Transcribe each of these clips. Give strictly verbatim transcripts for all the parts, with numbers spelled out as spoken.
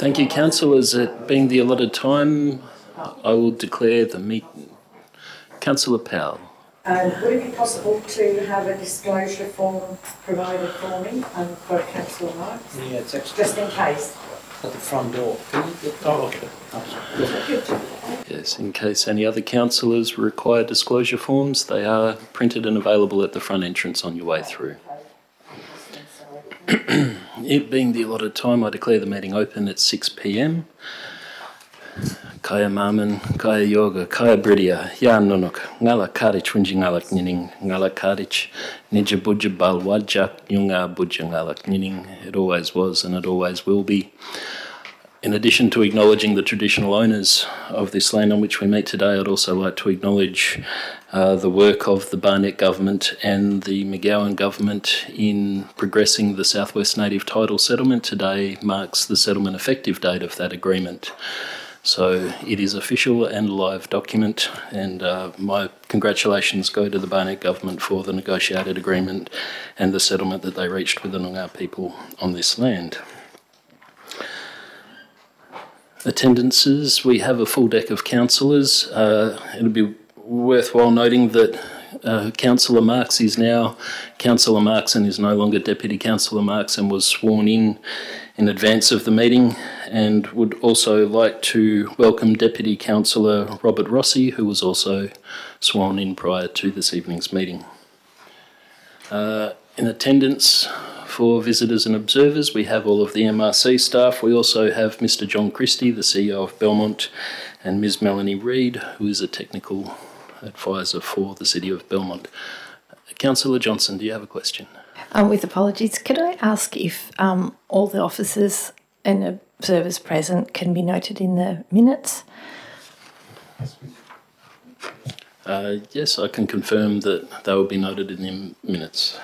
Thank you, councillors. It being the allotted time, I will declare the meeting. Councillor Powell. Um, would it be possible to have a disclosure form provided for me and for Councillor Marks? Yeah, it's actually just in case. at the front door. Can you get oh, okay. Yes, in case any other councillors require disclosure forms, they are printed and available at the front entrance on your way through. It being the allotted time, I declare the meeting open at six p m. Kaya Maman, Kaya Yoga, Kaya Bridia, Ya Nunuk, Ngala Kadich Winjingalak Nining, Ngala Kadich, Nija Buja Bal Wajak, Yunga Buja Ngalak Nining. It always was and it always will be. In addition to acknowledging the traditional owners of this land on which we meet today, I'd also like to acknowledge uh, the work of the Barnett Government and the McGowan Government in progressing the Southwest Native Title Settlement. Today marks the settlement effective date of that agreement. So it is official and a live document, and uh, my congratulations go to the Barnett Government for the negotiated agreement and the settlement that they reached with the Noongar people on this land. Attendances, we have a full deck of councillors. Uh, it'll be worthwhile noting that uh, Councillor Marks is now Councillor Marks and is no longer Deputy Councillor Marks and was sworn in in advance of the meeting, and would also like to welcome Deputy Councillor Robert Rossi, who was also sworn in prior to this evening's meeting. Uh, in attendance for visitors and observers, we have all of the M R C staff. We also have Mister John Christie, the C E O of Belmont, and Miz Melanie Reid, who is a technical advisor for the City of Belmont. Councillor Johnson, do you have a question? Um, with apologies, could I ask if um, all the officers and observers present can be noted in the minutes? Uh, yes, I can confirm that they will be noted in the minutes.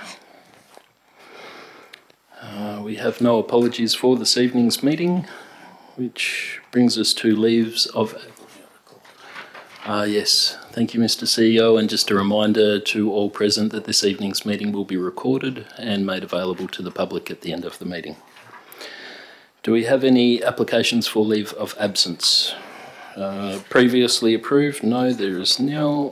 Uh, we have no apologies for this evening's meeting, which brings us to leaves of... Ah, uh, yes. Thank you, Mister C E O, and just a reminder to all present that this evening's meeting will be recorded and made available to the public at the end of the meeting. Do we have any applications for leave of absence? Uh, previously approved? No, there is nil.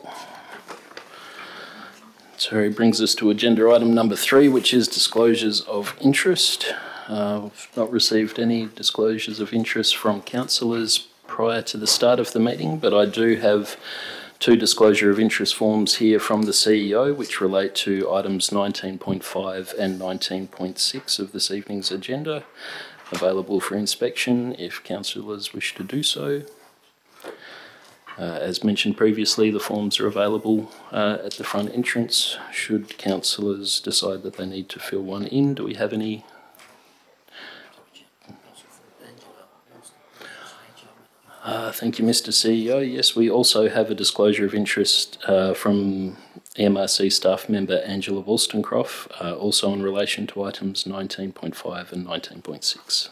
So it brings us to agenda item number three, which is disclosures of interest. Uh, we've not received any disclosures of interest from councillors prior to the start of the meeting, but I do have two disclosure of interest forms here from the C E O, which relate to items nineteen point five and nineteen point six of this evening's agenda, available for inspection if councillors wish to do so. Uh, as mentioned previously, the forms are available uh, at the front entrance should councillors decide that they need to fill one in. Do we have any? Uh, thank you, Mister C E O. Yes, we also have a disclosure of interest uh, from M R C staff member Angela Wollstonecroft, uh, also in relation to items nineteen point five and nineteen point six.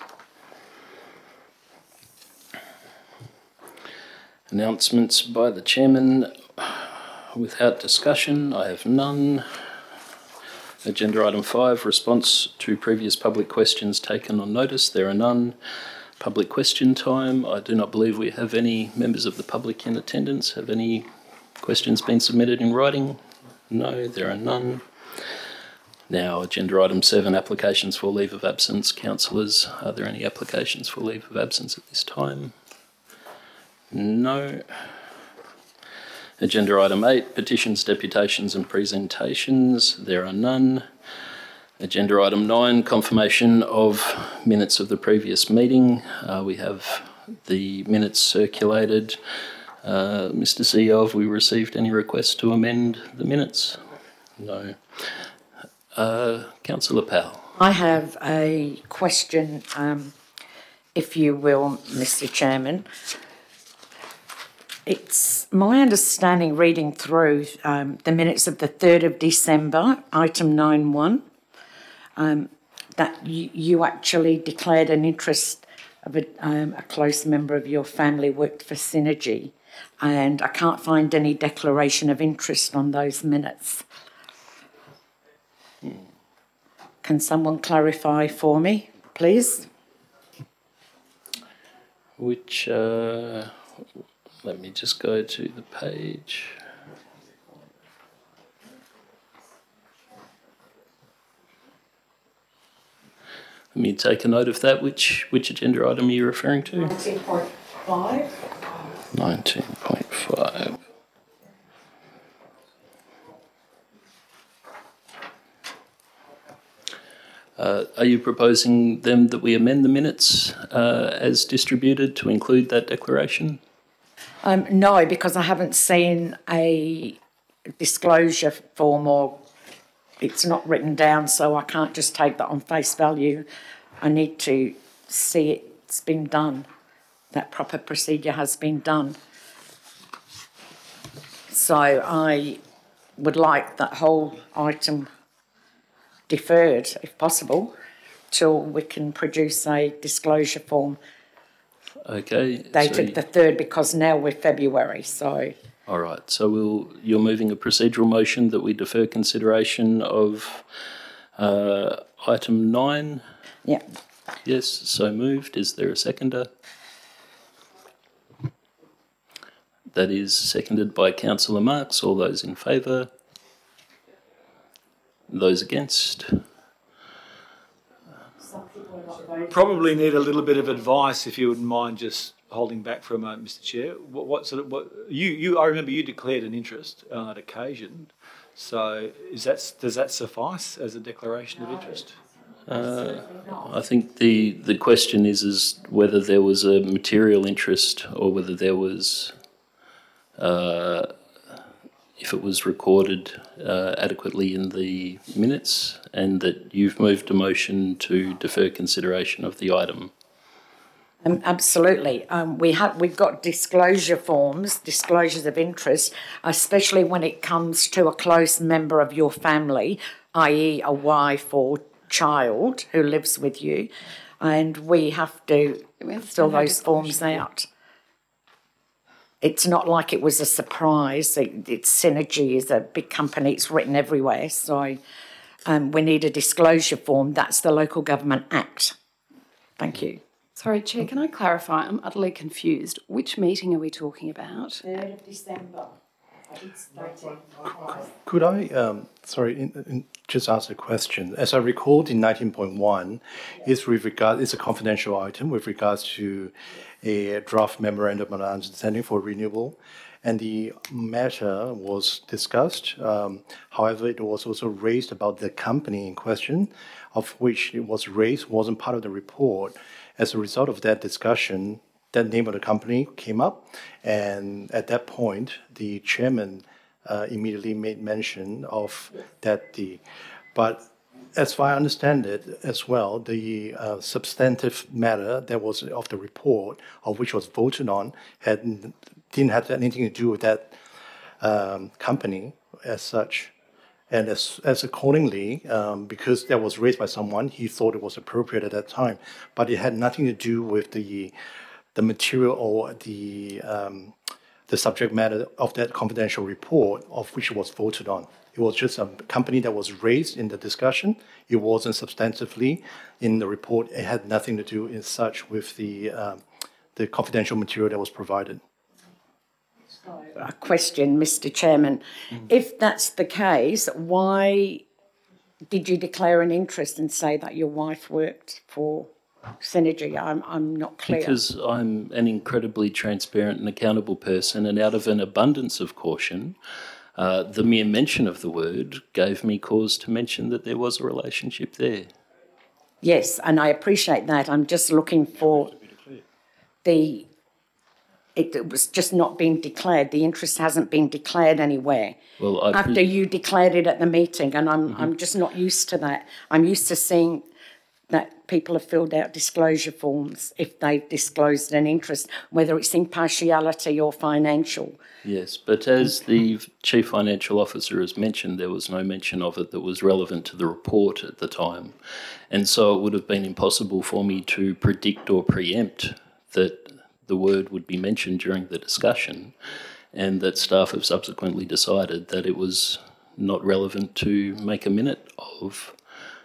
Announcements by the Chairman. Without discussion, I have none. Agenda item five, response to previous public questions taken on notice. There are none. Public question time. I do not believe we have any members of the public in attendance. Have any questions been submitted in writing? No, there are none. Now, agenda item seven, applications for leave of absence. Councillors, are there any applications for leave of absence at this time? No. Agenda item eight, petitions, deputations and presentations. There are none. Agenda item nine, confirmation of minutes of the previous meeting. Uh, we have the minutes circulated. Uh, Mister C E O, have we received any requests to amend the minutes? No. Uh, Councillor Powell. I have a question, um, if you will, Mister Chairman. It's my understanding, reading through um, the minutes of the third of December, item nine one, um, that you, you actually declared an interest of a, um, a close member of your family worked for Synergy, and I can't find any declaration of interest on those minutes. Hmm. Can someone clarify for me, please? which, uh, let me just go to the page. Let me take a note of that. Which which agenda item are you referring to? nineteen point five. nineteen point five. Uh, are you proposing then that we amend the minutes uh, as distributed to include that declaration? Um, no, because I haven't seen a disclosure form, or it's not written down, so I can't just take that on face value. I need to see it's been done, that proper procedure has been done. So I would like that whole item deferred, if possible, till we can produce a disclosure form Okay. dated so the third, because now we're February, so... All right. So we'll, you're moving a procedural motion that we defer consideration of uh, item nine? Yeah. Yes, so moved. Is there a seconder? That is seconded by Councillor Marx. All those in favour? Those against? Probably need a little bit of advice, if you wouldn't mind just holding back for a moment, Mister Chair. What, what sort of what you you? I remember you declared an interest on that occasion. So is that does that suffice as a declaration of interest? Uh, I think the the question is is whether there was a material interest or whether there was, uh, if it was recorded uh, adequately in the minutes, and that you've moved a motion to defer consideration of the item. Um, absolutely. Um, we have, we've got disclosure forms, disclosures of interest, especially when it comes to a close member of your family, that is a wife or child who lives with you, and we have to fill those forms out. It's not like it was a surprise. It, it's Synergy is a big company. It's written everywhere. So um, we need a disclosure form. That's the Local Government Act. Thank you. Sorry, Chair, can I clarify? I'm utterly confused. Which meeting are we talking about? third of December. Could I, um, sorry, in, in, just ask a question? As I recalled in nineteen point one, is with regard, it's a confidential item with regards to a draft memorandum of understanding for renewable, and the matter was discussed. Um, however, it was also raised about the company in question, of which it was raised wasn't part of the report. As a result of that discussion, that name of the company came up, and at that point, the chairman uh, immediately made mention of that. The, but as far as I understand it as well, the uh, substantive matter that was of the report, of which was voted on, had didn't have anything to do with that um, company as such. And as, as accordingly, um, because that was raised by someone, he thought it was appropriate at that time, but it had nothing to do with the the material or the um, the subject matter of that confidential report of which it was voted on. It was just a company that was raised in the discussion. It wasn't substantively in the report. It had nothing to do in such with the um, the confidential material that was provided. A question, Mister Chairman. Mm. If that's the case, why did you declare an interest and say that your wife worked for Synergy? I'm, I'm not clear. Because I'm an incredibly transparent and accountable person, and out of an abundance of caution, uh, the mere mention of the word gave me cause to mention that there was a relationship there. Yes, and I appreciate that. I'm just looking for the... It, it was just not being declared. The interest hasn't been declared anywhere. Well, I after pre- you declared it at the meeting, and I'm mm-hmm. I'm just not used to that. I'm used to seeing that people have filled out disclosure forms if they've disclosed an interest, whether it's impartiality or financial. Yes, but as the Chief Financial Officer has mentioned, there was no mention of it that was relevant to the report at the time. And so it would have been impossible for me to predict or preempt that the word would be mentioned during the discussion, and that staff have subsequently decided that it was not relevant to make a minute of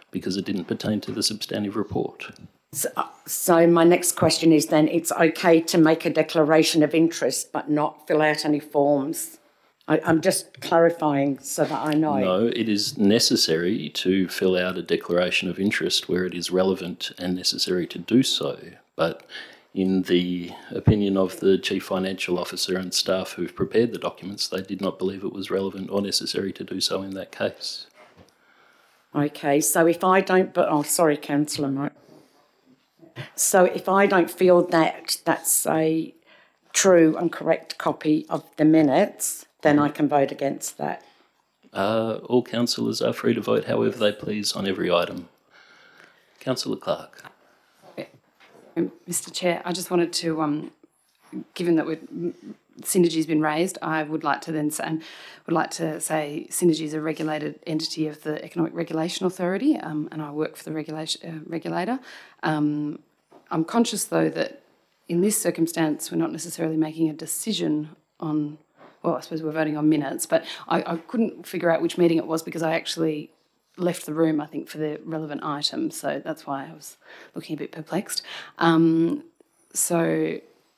because it didn't pertain to the substantive report. So, so my next question is then, it's okay to make a declaration of interest but not fill out any forms? I, I'm just clarifying so that I know. No, it is necessary to fill out a declaration of interest where it is relevant and necessary to do so. But in the opinion of the Chief Financial Officer and staff who've prepared the documents, they did not believe it was relevant or necessary to do so in that case. Okay, so if I don't, but oh, sorry, Councillor Mike. So if I don't feel that that's a true and correct copy of the minutes, then I can vote against that. Uh, all councillors are free to vote however they please on every item. Councillor Clark. Mister Chair, I just wanted to, um, given that we're, Synergy's been raised, I would like to then say, and would like to say Synergy is a regulated entity of the Economic Regulation Authority, um, and I work for the regulation, uh, regulator. Um, I'm conscious, though, that in this circumstance, we're not necessarily making a decision on, well, I suppose we're voting on minutes, but I, I couldn't figure out which meeting it was because I actually left the room, I think, for the relevant item, so that's why I was looking a bit perplexed. Um, so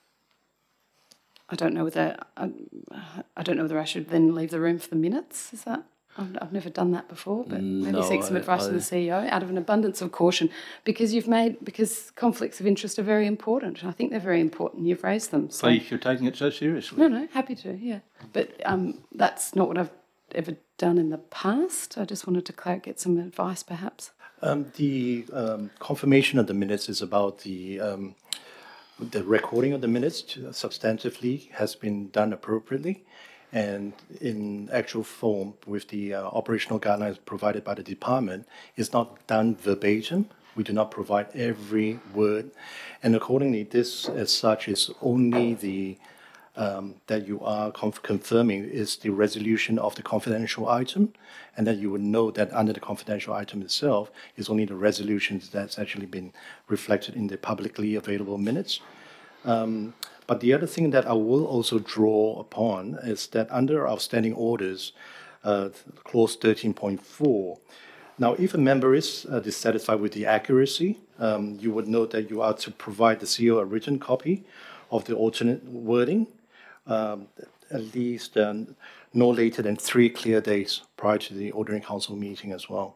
I don't know whether I, I don't know whether I should then leave the room for the minutes. Is that? I've, I've never done that before, but maybe No, seek some I- advice I- from the C E O out of an abundance of caution, because you've made because conflicts of interest are very important. I think they're very important. You've raised them. So Please, you're taking it so seriously. no, no, happy to, yeah. But um, that's not what I've ever done in the past. I just wanted to clear, get some advice, perhaps. Um, the um, confirmation of the minutes is about the um, the recording of the minutes to, substantively has been done appropriately, and in actual form with the uh, operational guidelines provided by the department is not done verbatim. We do not provide every word, and accordingly, this as such is only the Um, that you are conf- confirming is the resolution of the confidential item, and that you would know that under the confidential item itself is only the resolutions that's actually been reflected in the publicly available minutes. Um, but the other thing that I will also draw upon is that under our standing orders, uh, clause thirteen point four, now if a member is uh, dissatisfied with the accuracy, um, you would note that you are to provide the C E O a written copy of the alternate wording, um, at least um, no later than three clear days prior to the ordinary council meeting as well.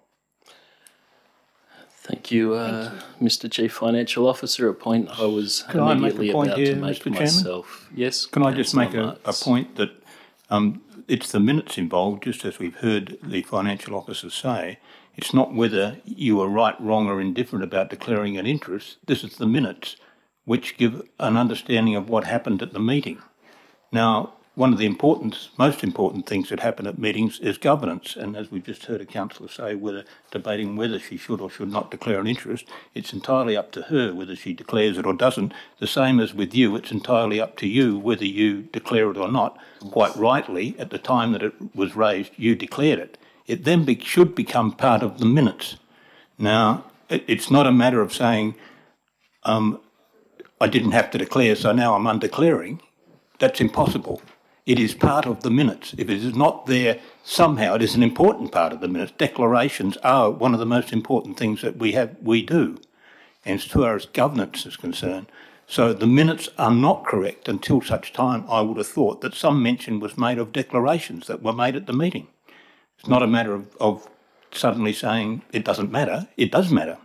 Thank you, uh, Thank you. Mister Chief Financial Officer, a point I was Can I make immediately a point about here, to make Mister Chairman? myself. Yes. Can I just make a, Councillor a Marx. point that um, it's the minutes involved, just as we've heard the financial officer say. It's not whether you are right, wrong or indifferent about declaring an interest. This is the minutes which give an understanding of what happened at the meeting. Now, one of the important, most important things that happen at meetings is governance. And as we've just heard a councillor say, whether debating whether she should or should not declare an interest, it's entirely up to her whether she declares it or doesn't. The same as with you, it's entirely up to you whether you declare it or not. Quite rightly, at the time that it was raised, you declared it. It then be, should become part of the minutes. Now, it, it's not a matter of saying, um, I didn't have to declare, so now I'm undeclaring. That's impossible. It is part of the minutes. If it is not there somehow, it is an important part of the minutes. Declarations are one of the most important things that we have, we do, and as far as governance is concerned. So the minutes are not correct until such time, I would have thought, that some mention was made of declarations that were made at the meeting. It's not a matter of, of suddenly saying it doesn't matter. It does matter.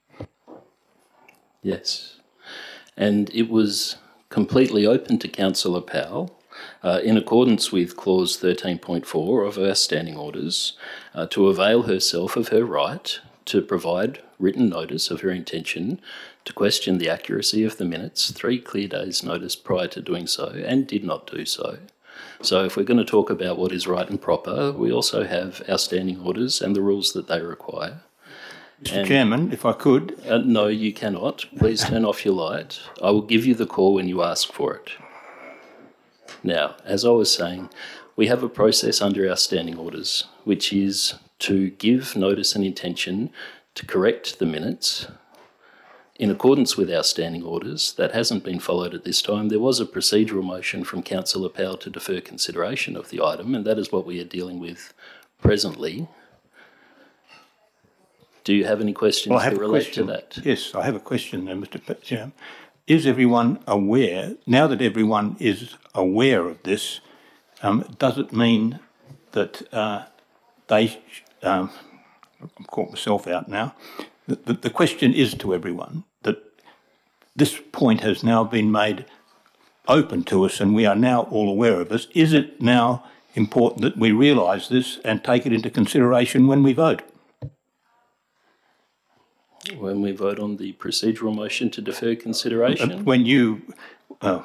Yes. And it was completely open to Councillor Powell, uh, in accordance with clause thirteen point four of our standing orders, uh, to avail herself of her right to provide written notice of her intention to question the accuracy of the minutes three clear days' notice prior to doing so, and did not do so. So if we're going to talk about what is right and proper, we also have our standing orders and the rules that they require. Mister And- Chairman, if I could, Uh, no, you cannot. Please turn off your light. I will give you the call when you ask for it. Now, as I was saying, we have a process under our standing orders, which is to give notice and intention to correct the minutes in accordance with our standing orders. That hasn't been followed at this time. There was a procedural motion from Councillor Powell to defer consideration of the item, and that is what we are dealing with presently. Do you have any questions Well, I have that a relate question. to that? Yes, I have a question there, Mister Chair. Is everyone aware, now that everyone is aware of this, um, does it mean that uh, they, um, I've caught myself out now, the, the, the question is to everyone that this point has now been made open to us and we are now all aware of this. Is it now important that we realise this and take it into consideration when we vote? When we vote on the procedural motion to defer consideration? When you, uh,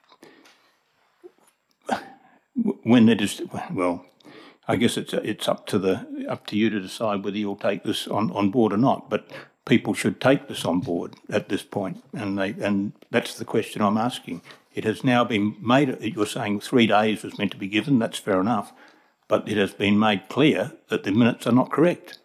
when it is, well, I guess it's it's up to the up to you to decide whether you'll take this on, on board or not. But people should take this on board at this point, and they and that's the question I'm asking. It has now been made. You're saying three days was meant to be given. That's fair enough, but it has been made clear that the minutes are not correct.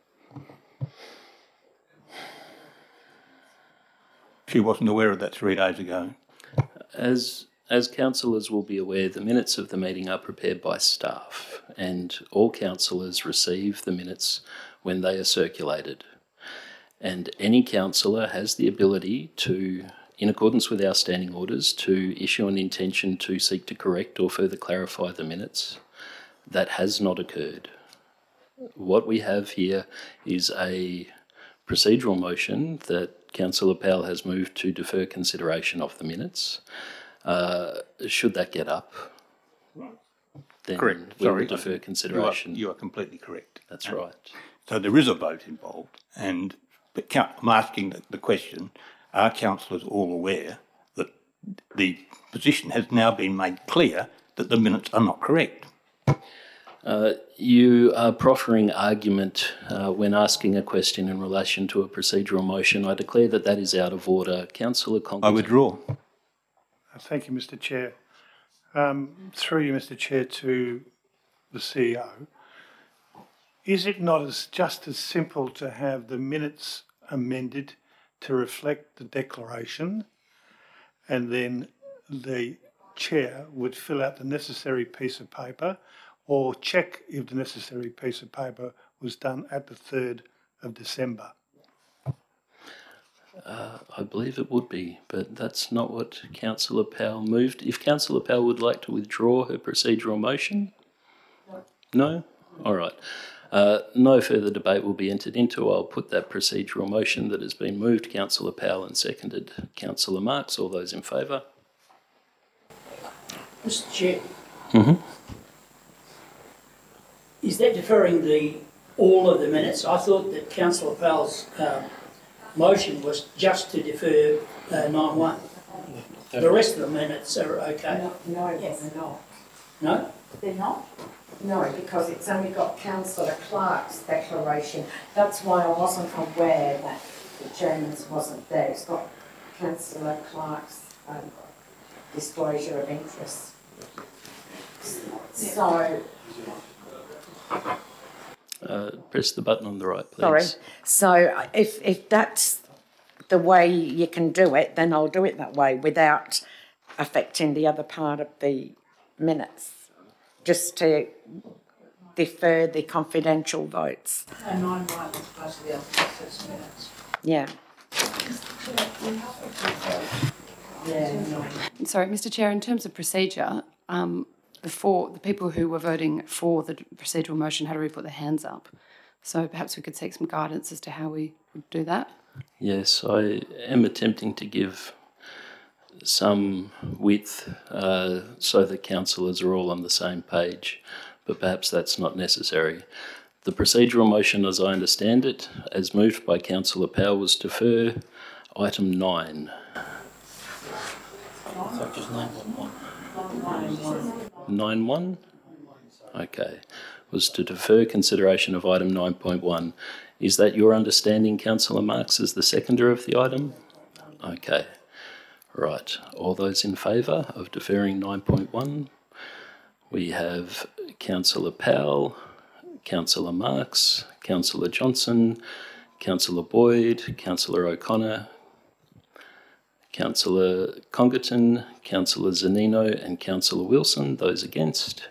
She wasn't aware of that three days ago. As as councillors will be aware, the minutes of the meeting are prepared by staff, and all councillors receive the minutes when they are circulated. And any councillor has the ability to, in accordance with our standing orders, to issue an intention to seek to correct or further clarify the minutes. That has not occurred. What we have here is a procedural motion that Councillor Powell has moved to defer consideration of the minutes. Uh, should that get up, then Correct. we will Sorry. defer You are, consideration. you are completely correct. That's And right. So there is a vote involved, and but count- I'm asking the, the question: are councillors all aware that the position has now been made clear that the minutes are not correct? Uh, you are proffering argument uh, when asking a question in relation to a procedural motion. I declare that that is out of order. Councillor I Congleton. withdraw. Thank you, Mister Chair. Um, through you, Mister Chair, to the C E O. Is it not as just as simple to have the minutes amended to reflect the declaration, and then the chair would fill out the necessary piece of paper, or check if the necessary piece of paper was done at the third of December? Uh, I believe it would be, but that's not what Councillor Powell moved. If Councillor Powell would like to withdraw her procedural motion? No. No? All right. Uh, no further debate will be entered into. I'll put that procedural motion that has been moved, Councillor Powell, and seconded Councillor Marx. All those in favour? Mister Chair, Mm-hmm. is that deferring the, all of the minutes? I thought that Councillor Powell's um, motion was just to defer uh, nine one. The rest of the minutes are okay. No, no, they're not. No? They're not? No, because it's only got Councillor Clark's declaration. That's why I wasn't aware that the chairman's wasn't there. It's got Councillor Clark's um, disclosure of interest. So, Uh, press the button on the right, please. Sorry. So if, if that's the way you can do it, then I'll do it that way without affecting the other part of the minutes, just to defer the confidential votes. and nine one is plus the other six minutes. Yeah. Yeah, no. Sorry, Mister Chair, in terms of procedure, um, before the people who were voting for the procedural motion had already put their hands up. So perhaps we could seek some guidance as to how we would do that. Yes, I am attempting to give some width uh, so that councillors are all on the same page, but perhaps that's not necessary. The procedural motion, as I understand it, as moved by Councillor Powell, was to defer item nine. Nine one? Okay. Was to defer consideration of item nine point one. Is that your understanding, Councillor Marx, as the seconder of the item? Okay. Right. All those in favour of deferring nine point one? We have Councillor Powell, Councillor Marx, Councillor Johnson, Councillor Boyd, Councillor O'Connor, Councillor Congleton, Councillor Zanino and Councillor Wilson. Those against?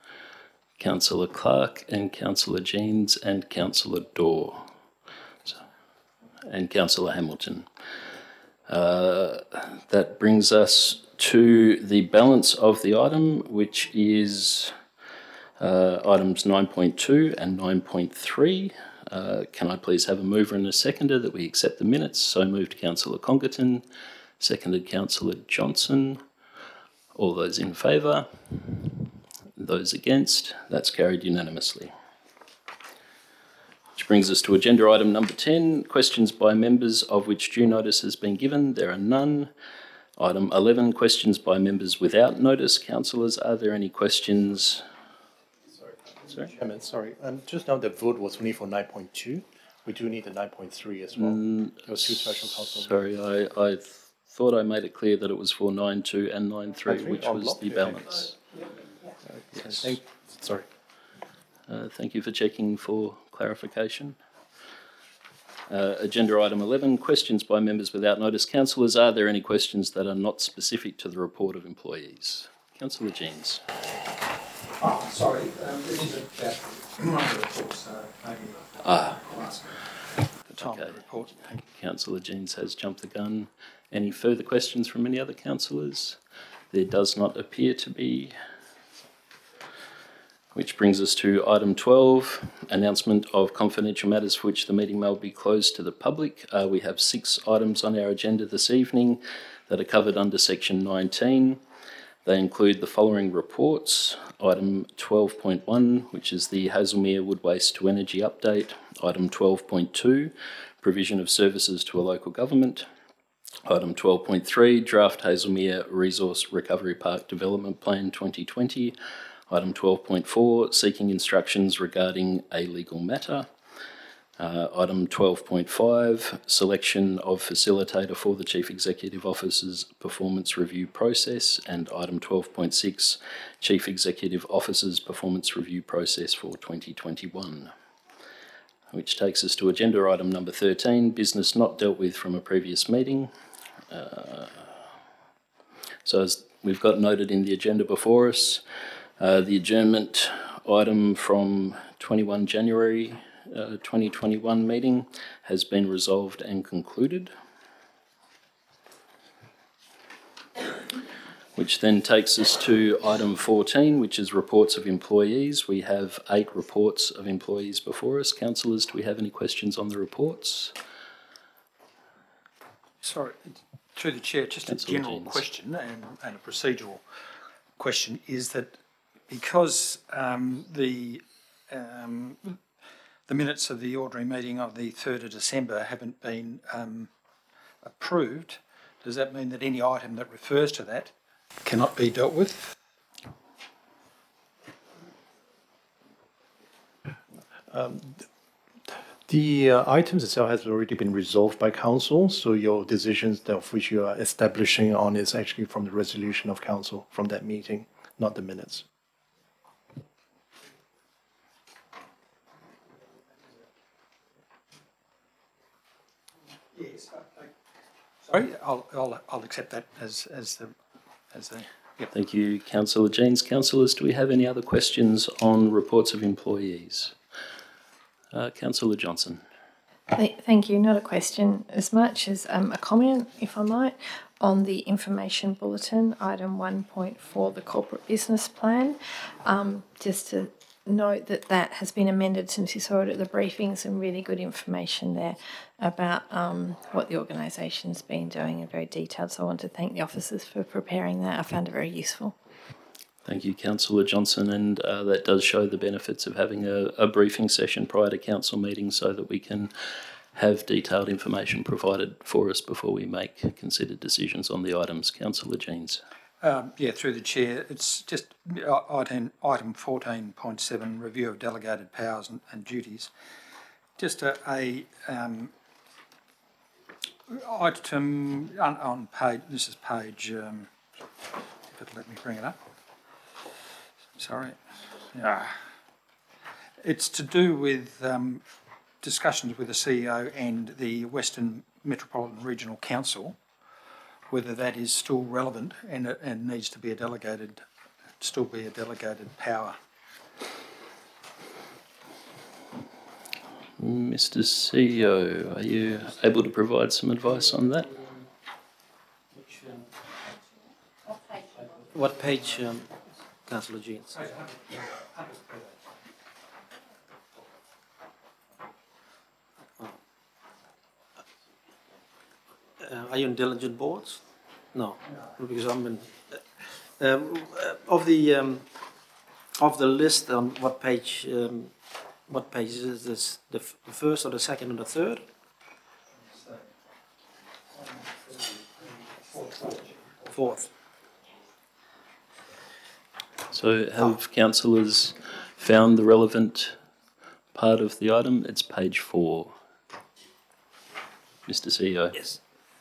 Councillor Clark and Councillor Jeans and Councillor Dorr. So and Councillor Hamilton. Uh, that brings us to the balance of the item, which is uh, items nine point two and nine point three. Uh, can I please have a mover and a seconder that we accept the minutes? So moved, Councillor Congerton. Seconded, Councillor Johnson. All those in favour? Those against? That's carried unanimously. Which brings us to agenda item number ten, questions by members of which due notice has been given. There are none. Item eleven, questions by members without notice. Councillors, are there any questions? Sorry, Sorry? Chairman, sorry. Um, just now the vote was only for nine point two. We do need the nine point three as well. Mm, there was two special council. Sorry, I, I th- thought I made it clear that it was for nine two and nine three, which on was block? the Okay. balance. Uh, Yes. thank- Sorry. Uh, thank you for checking for clarification. Uh, agenda item eleven, questions by members without notice. Councillors, are there any questions that are not specific to the report of employees? Councillor Jeans. Oh, sorry, um, this is about one of the reports, uh, maybe Ah. I'll ask the time of Okay. the report. Councillor Jeans has jumped the gun. Any further questions from any other councillors? There does not appear to be. Which brings us to item twelve, announcement of confidential matters for which the meeting may be closed to the public. Uh, we have six items on our agenda this evening that are covered under section nineteen. They include the following reports. Item twelve point one, which is the Hazelmere Wood Waste to Energy update. Item twelve point two, provision of services to a local government. Item twelve point three, draft Hazelmere Resource Recovery Park Development Plan twenty twenty. Item twelve point four, seeking instructions regarding a legal matter. Uh, item twelve point five, selection of facilitator for the Chief Executive Officer's performance review process. And item twelve point six, Chief Executive Officer's performance review process for twenty twenty-one. Which takes us to agenda item number thirteen, business not dealt with from a previous meeting. Uh, so as we've got noted in the agenda before us, uh, the adjournment item from twenty-first of January uh, twenty twenty-one meeting has been resolved and concluded. Which then takes us to item fourteen, which is reports of employees. We have eight reports of employees before us. Councillors, do we have any questions on the reports? Sorry, through the chair, just Councillor a general Jeans. question and, and a procedural question is that because um, the um, the minutes of the ordinary meeting of the third of December haven't been um, approved, does that mean that any item that refers to that cannot be dealt with? Um, the uh, items itself has already been resolved by council, so your decisions that of which you are establishing on is actually from the resolution of council from that meeting, not the minutes. Yes. Sorry, I'll, I'll, I'll accept that as, as the, as the, yep. Thank you, Councillor Jeans. Councillors, do we have any other questions on reports of employees? Uh, Councillor Johnson. Th- Thank you. Not a question as much as um, a comment, if I might, on the information bulletin, item one point four, the corporate business plan. Um, just to note that that has been amended since you saw it at the briefing. Some really good information there about um, what the organisation's been doing and very detailed. So I want to thank the officers for preparing that. I found it very useful. Thank you, Councillor Johnson, and uh, that does show the benefits of having a, a briefing session prior to council meetings so that we can have detailed information provided for us before we make considered decisions on the items. Councillor Jeans. Um, yeah, through the chair, it's just uh, item, item fourteen point seven, review of delegated powers and, and duties. Just a, a um, item on, on page, this is page, um, but let me bring it up. Sorry. Yeah. It's to do with um, discussions with the C E O and the Western Metropolitan Regional Council, whether that is still relevant and it and needs to be a delegated, still be a delegated power. Mister C E O, are you able to provide some advice on that? What page, um, Councillor Jeans? Uh, are you in diligent boards? No, because I'm in. Uh, um, uh, of the um, of the list on what page? Um, what page is this? The, f the first or the second or the third? Fourth. So have councillors found the relevant part of the item? It's page four. Mister C E O. Yes.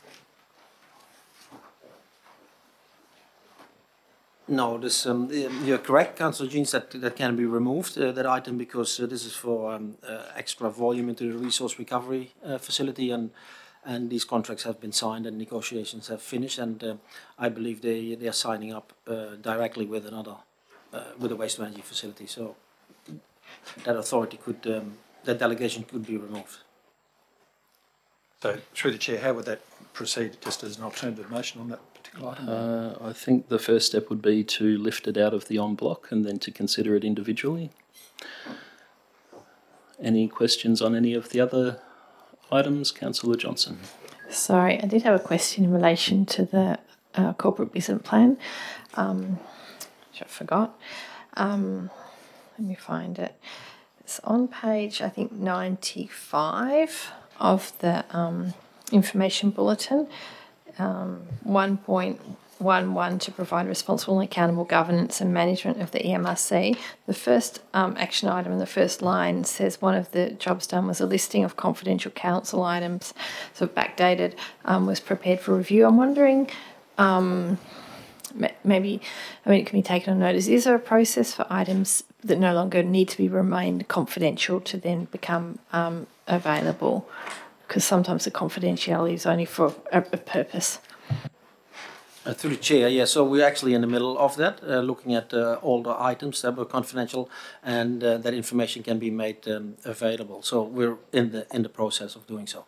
No, this um, you're correct, Councillor Jeans, that that can be removed, uh, that item, because uh, this is for um, uh, extra volume into the resource recovery uh, facility, and and these contracts have been signed and negotiations have finished, and uh, I believe they they are signing up uh, directly with another uh, with a waste management facility. So that authority could um, that delegation could be removed. So, through the chair, how would that proceed, just as an alternative motion on that particular item? Uh, I think the first step would be to lift it out of the en bloc and then to consider it individually. Any questions on any of the other items? Councillor Johnson. Sorry, I did have a question in relation to the uh, corporate business plan, um, which I forgot. Um, let me find it. It's on page, I think, ninety-five of the um, information bulletin, um, one point one one to provide responsible and accountable governance and management of the E M R C. The first um, action item in the first line says one of the jobs done was a listing of confidential council items, sort of backdated, um, was prepared for review. I'm wondering, um, maybe, I mean, it can be taken on notice. Is there a process for items that no longer need to be remained confidential to then become um, available? Because sometimes the confidentiality is only for a, a purpose. Uh, through the chair, yeah, so we're actually in the middle of that, uh, looking at uh, all the items that were confidential, and uh, that information can be made um, available. So we're in the in the process of doing so.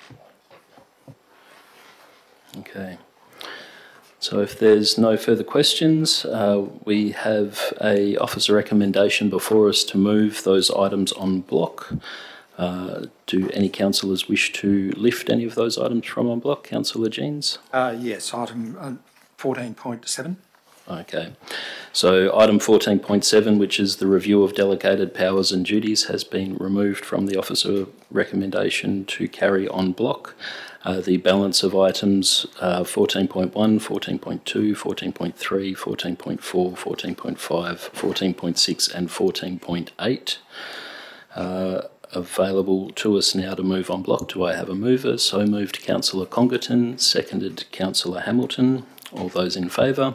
Okay. So if there's no further questions, uh, we have a officer recommendation before us to move those items en bloc. Uh, do any councillors wish to lift any of those items from en bloc? Councillor Jeans? Uh, yes, item uh, fourteen point seven. Okay. So item fourteen point seven, which is the review of delegated powers and duties, has been removed from the officer recommendation to carry en bloc. Uh, the balance of items uh, fourteen point one, fourteen point two, fourteen point three, fourteen point four, fourteen point five, fourteen point six and fourteen point eight uh, available to us now to move en bloc. Do I have a mover? So moved Councillor Congerton, seconded Councillor Hamilton. All those in favour?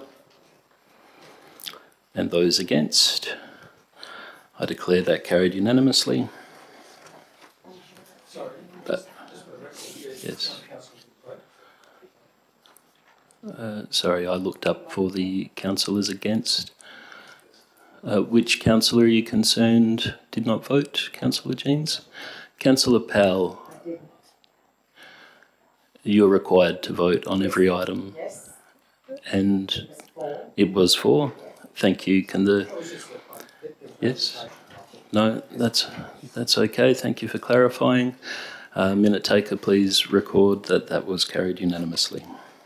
And those against? I declare that carried unanimously. But, yes. Uh, sorry, I looked up for the councillors against. Uh, which councillor are you concerned did not vote? Councillor Jeans? Councillor Powell, you're required to vote on every item. Yes. And it was for? Thank you. Can the... Yes? No, that's, that's okay. Thank you for clarifying. Uh, minute taker, please record that that was carried unanimously.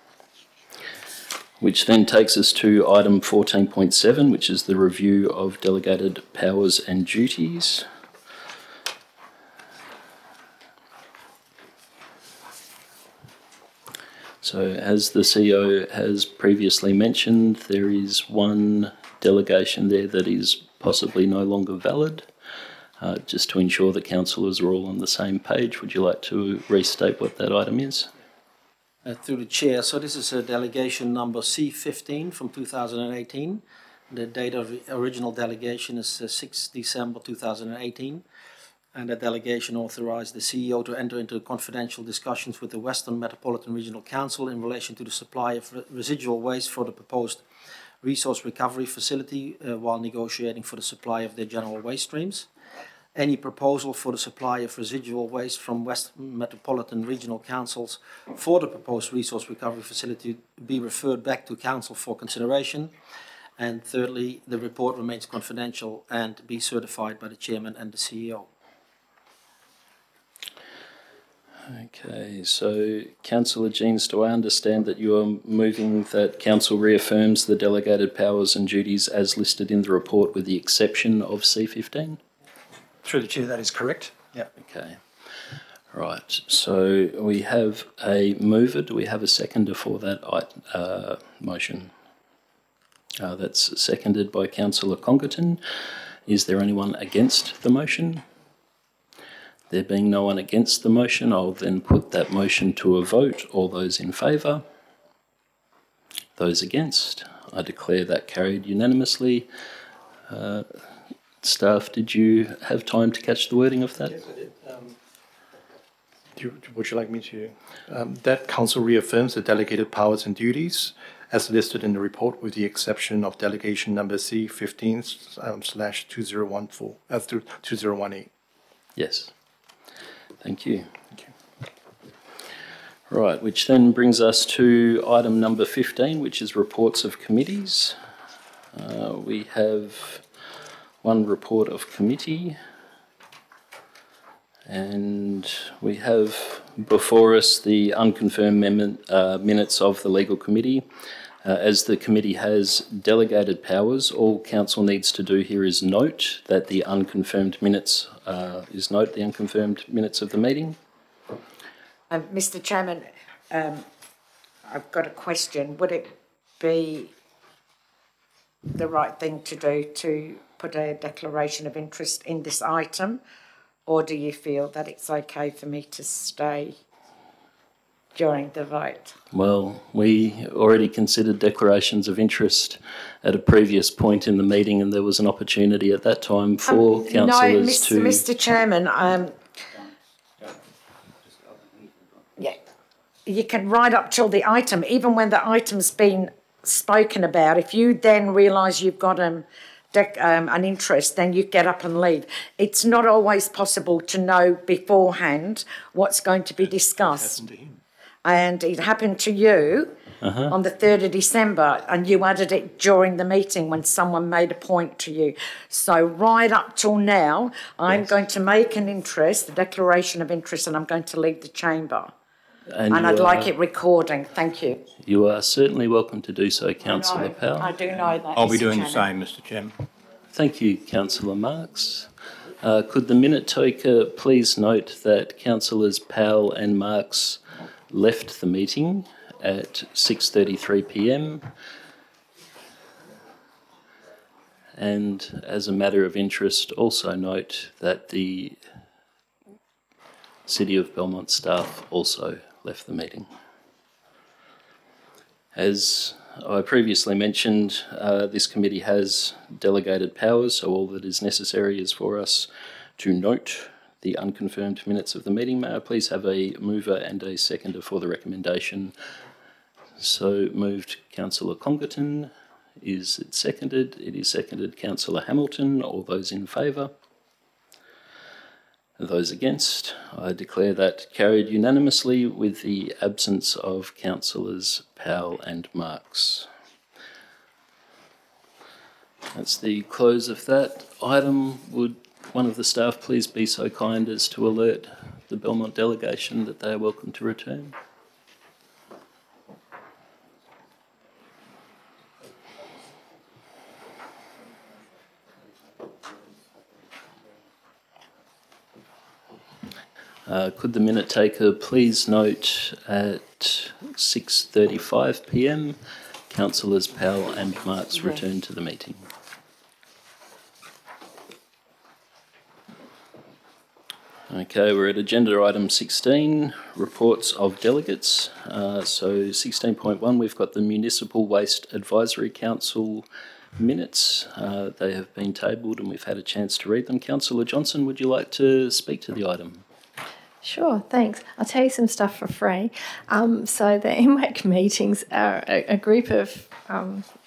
Which then takes us to item fourteen point seven, which is the review of delegated powers and duties. So as the C E O has previously mentioned, there is one delegation there that is possibly no longer valid. Uh, just to ensure that councillors are all on the same page, would you like to restate what that item is? Uh, through the chair, so this is a delegation number C fifteen from two thousand eighteen. The date of the original delegation is uh, sixth December two thousand eighteen, and that delegation authorized the C E O to enter into confidential discussions with the Western Metropolitan Regional Council in relation to the supply of re residual waste for the proposed resource recovery facility uh, while negotiating for the supply of their general waste streams. any proposal for the supply of residual waste from West Metropolitan Regional Councils for the proposed resource recovery facility be referred back to Council for consideration. And thirdly, the report remains confidential and be certified by the Chairman and the C E O. Okay, so Councillor Jeans, do I understand that you are moving that Council reaffirms the delegated powers and duties as listed in the report with the exception of C fifteen? Through the Chair, that is correct. Yeah. Okay. Right, so we have a mover. Do we have a seconder for that uh, motion? Uh, that's seconded by Councillor Congerton. Is there anyone against the motion? There being no one against the motion, I'll then put that motion to a vote. All those in favour? Those against? I declare that carried unanimously. Uh, staff, did you have time to catch the wording of that? Yes, I did. Um, do you, would you like me to? Um, that Council reaffirms the delegated powers and duties as listed in the report with the exception of delegation number C fifteen um, slash two zero one four, uh, two zero one eight. Yes. Thank you. Thank you. Right, which then brings us to item number fifteen, which is reports of committees. Uh, we have one report of committee, and we have before us the unconfirmed mem- uh, minutes of the legal committee. Uh, as the committee has delegated powers, all council needs to do here is note that the unconfirmed minutes uh, is note the unconfirmed minutes of the meeting. Um, Mister Chairman, um, I've got a question. Would it be the right thing to do to put a declaration of interest in this item, or do you feel that it's okay for me to stay during the vote? Well, we already considered declarations of interest at a previous point in the meeting, and there was an opportunity at that time for um, councillors no, Mister to... Mister Chairman, um, yeah, you can write up till the item, even when the item's been spoken about. If you then realise you've got um, dec- um, an interest, then you get up and leave. It's not always possible to know beforehand what's going to be discussed. Happened to him. And it happened to you uh-huh. on the third of December, and you added it during the meeting when someone made a point to you. So right up till now, I'm yes. going to make an interest, a declaration of interest, and I'm going to leave the chamber. And, and I'd are, like it recording. Thank you. You are certainly welcome to do so, Councillor Powell. I do know that. I'll Mister be doing Chairman. the same, Mister Chairman. Thank you, Councillor Marks. Uh, could the minute taker please note that Councillors Powell and Marks left the meeting at six thirty-three p m and as a matter of interest also note that the City of Belmont staff also left the meeting. As I previously mentioned, uh, this committee has delegated powers, so all that is necessary is for us to note the unconfirmed minutes of the meeting. May I please have a mover and a seconder for the recommendation? So moved, Councillor Congerton. Is it seconded? It is seconded, Councillor Hamilton. All those in favour? Those against? I declare that carried unanimously with the absence of Councillors Powell and Marks. That's the close of that item. Would one of the staff please be so kind as to alert the Belmont delegation that they are welcome to return? Uh, could the minute taker please note at six thirty-five p m Councillors Powell and Marks return to the meeting. Okay, we're at agenda item sixteen, reports of delegates. Uh, so sixteen point one, we've got the Municipal Waste Advisory Council minutes. Uh, they have been tabled and we've had a chance to read them. Councillor Johnson, would you like to speak to the item? Sure, thanks. I'll tell you some stuff for free. Um, so the M W A C meetings are a, a group of um,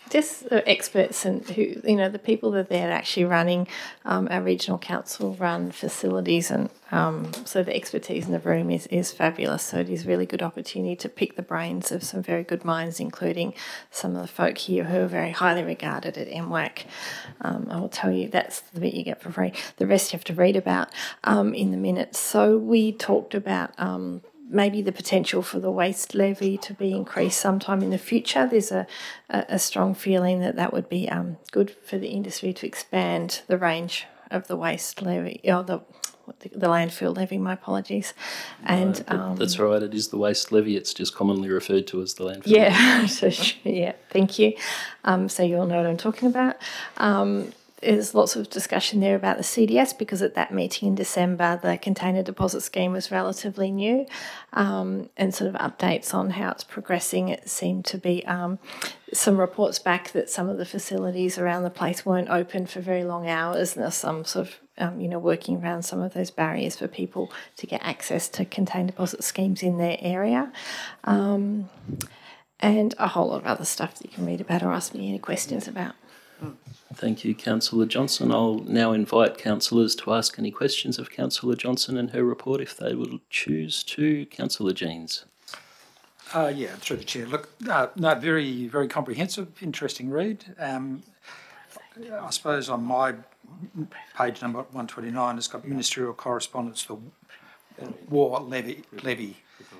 just the experts and who, you know, the people that are there actually running um, our regional council run facilities, and um, so the expertise in the room is, is fabulous. So it is a really good opportunity to pick the brains of some very good minds, including some of the folk here who are very highly regarded at M WAC. Um, I will tell you that's the bit you get for free. The rest you have to read about um, in the minutes. So we talked about um, maybe the potential for the waste levy to be increased sometime in the future. There's a, a, a strong feeling that that would be um, good for the industry to expand the range of the waste levy, or the the, the landfill levy, my apologies. And no, um, that's right, it is the waste levy, it's just commonly referred to as the landfill yeah, levy. so, yeah, thank you. Um, so you all know what I'm talking about. Um, There's lots of discussion there about the C D S, because at that meeting in December, the container deposit scheme was relatively new, um, and sort of updates on how it's progressing. It seemed to be um, some reports back that some of the facilities around the place weren't open for very long hours, and there's some sort of, um, you know, working around some of those barriers for people to get access to container deposit schemes in their area. Um, and a whole lot of other stuff that you can read about or ask me any questions about. Thank you, Councillor Johnson. I'll now invite councillors to ask any questions of Councillor Johnson and her report if they would choose to. Councillor Jeans. Uh, yeah, through the chair. Look, uh, no, very, very comprehensive, interesting read. Um, I suppose on my page number one twenty-nine, it's got ministerial correspondence for war levy. levy.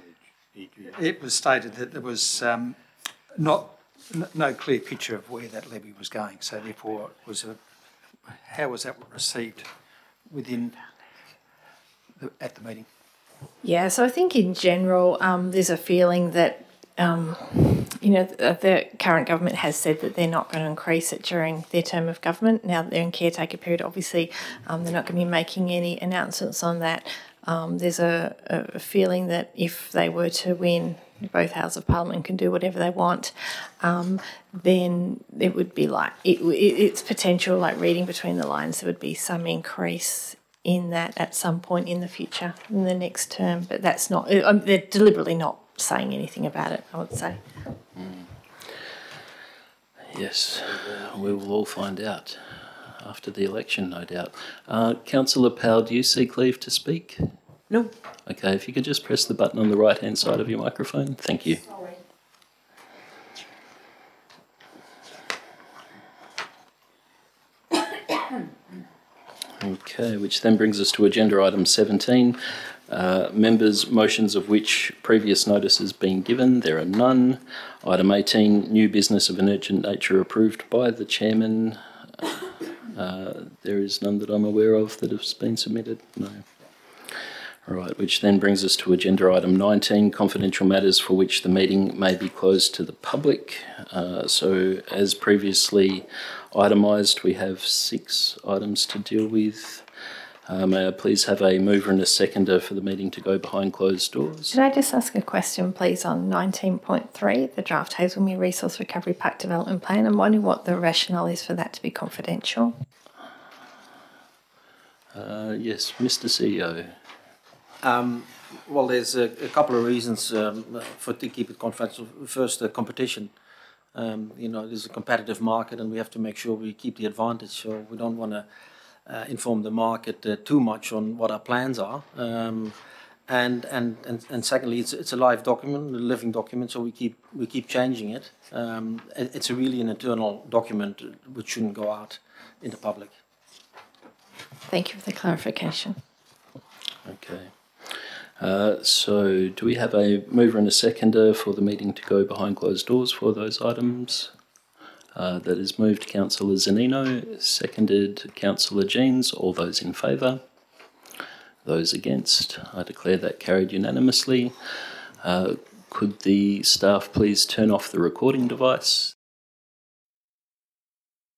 It was stated that there was um, not no clear picture of where that levy was going, so therefore it was a, how was that received within the, at the meeting? Yeah, so I think in general um, there's a feeling that um, you know the, the current government has said that they're not going to increase it during their term of government. Now that they're in caretaker period, obviously um, they're not going to be making any announcements on that. Um, there's a, a feeling that if they were to win, both Houses of Parliament can do whatever they want, um, then it would be like, it, it, it's potential, like reading between the lines, there would be some increase in that at some point in the future, in the next term, but that's not, um, they're deliberately not saying anything about it, I would say. Mm. Yes, we will all find out after the election, no doubt. Uh, Councillor Powell, do you seek leave to speak? No. Okay, if you could just press the button on the right-hand side of your microphone. Thank you. Sorry. Okay, which then brings us to agenda item seventeen. Uh, members' motions of which previous notice has been given. There are none. Item eighteen, new business of an urgent nature approved by the chairman. Uh, there is none that I'm aware of that has been submitted. No. All right, which then brings us to agenda item nineteen, confidential matters for which the meeting may be closed to the public. Uh, so as previously itemised, we have six items to deal with. Uh, may I please have a mover and a seconder for the meeting to go behind closed doors? Can I just ask a question, please, on nineteen point three, the draft Hazelmere Resource Recovery Park Development Plan? I'm wondering what the rationale is for that to be confidential. Uh, yes, Mister C E O. Um, well, there's a, a couple of reasons um, for to keep it confidential. First, the competition. Um, you know, there's a competitive market, and we have to make sure we keep the advantage. So we don't want to uh, inform the market uh, too much on what our plans are. Um, and, and and and secondly, it's it's a live document, a living document. So we keep we keep changing it. Um, it it's a really an internal document which shouldn't go out in the public. Thank you for the clarification. Okay. Uh, so do we have a mover and a seconder for the meeting to go behind closed doors for those items? Uh, that is moved Councillor Zanino, seconded Councillor Jeans. All those in favour? Those against? I declare that carried unanimously. Uh, could the staff please turn off the recording device?